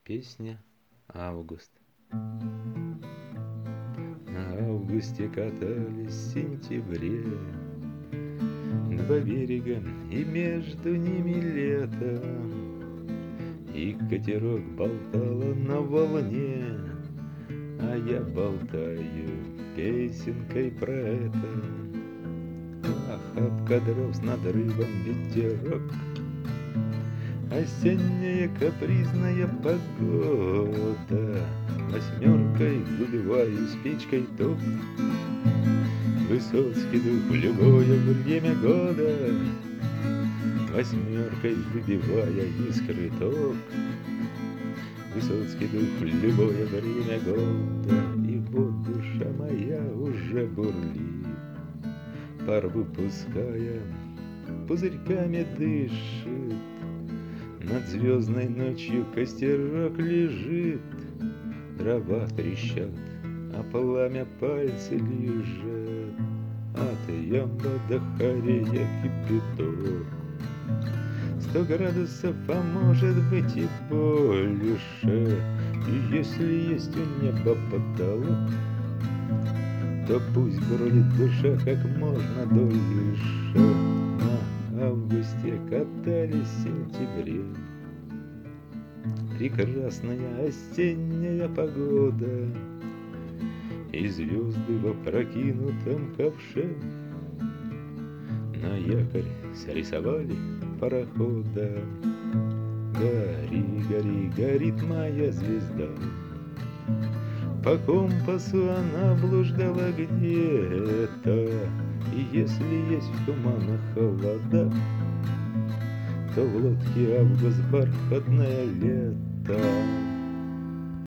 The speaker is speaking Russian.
Песня «Август». На августе катались в сентябре два берега, и между ними лето, и катерок болтала на волне, а я болтаю песенкой про это. Охапка дров с надрывом, ветерок, осенняя капризная погода. Восьмеркой выбиваю спичкой ток, Высоцкий дух в любое время года. Восьмеркой выбивая искры ток, Высоцкий дух в любое время года. И вот душа моя уже бурлит, пар выпуская, пузырьками дышит. Над звездной ночью костерок лежит, дрова трещат, а пламя пальцы лежат. От ямба до хорея кипяток. 100 градусов, а может быть и больше. И если есть у неба потолок, то пусть бродит душа как можно дольше. На августе катались в сентябре. Прекрасная осенняя погода, и звезды в опрокинутом ковше на якорь срисовали парохода. Гори, гори, горит моя звезда, по компасу она блуждала где-то. И если есть в туманах холода, то в лодке август, бархатное лето.